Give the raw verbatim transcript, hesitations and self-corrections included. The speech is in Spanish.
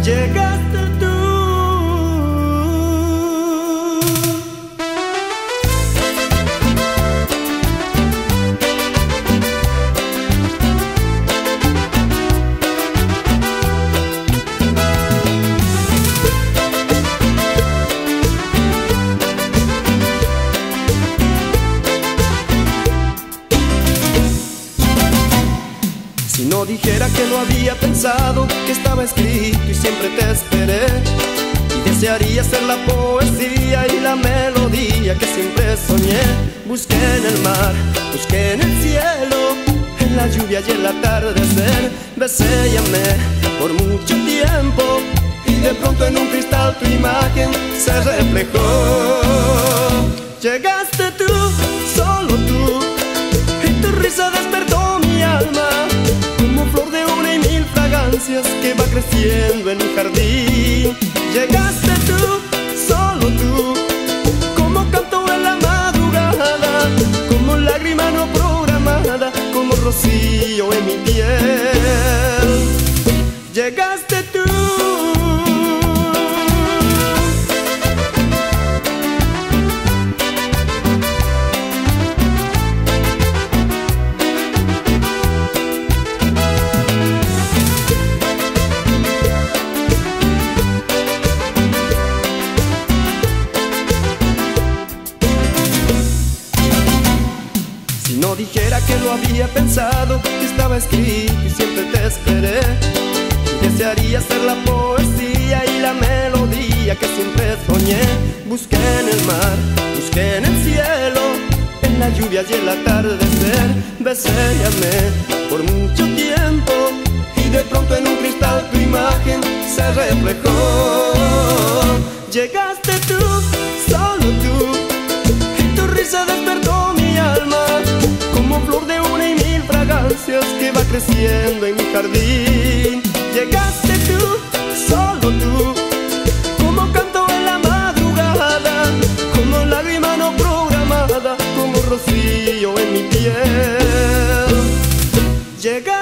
llegaste tú. Si no dijera que lo había pensado, que estaba escrito y siempre te esperé, y desearía ser la poesía y la melodía que siempre soñé. Busqué en el mar, busqué en el cielo, en la lluvia y el atardecer. Besé y amé por mucho tiempo, y de pronto en un cristal tu imagen se reflejó. Llegaste tú, solo tú, y tu risa despertó mi alma, como flor de una y mil fragancias que va creciendo en mi jardín. Llegaste tú, solo tú, como canto en la madrugada, como lágrima no programada, como rocío en mi piel. Llegaste tú. Si no dijera que lo había pensado, que estaba escrito y siempre te esperé, y desearía ser la poesía y la melodía que siempre soñé. Busqué en el mar, busqué en el cielo, en la lluvia y el atardecer. Besé y amé por mucho tiempo, y de pronto en un cristal tu imagen se reflejó. Llegaste tú, solo tú, y tu risa despertó mi alma, como flor de una y mil fragancias que va creciendo en mi jardín. Llegaste tú, solo tú, como canto en la madrugada, como lágrima no programada, como rocío en mi piel. Llegaste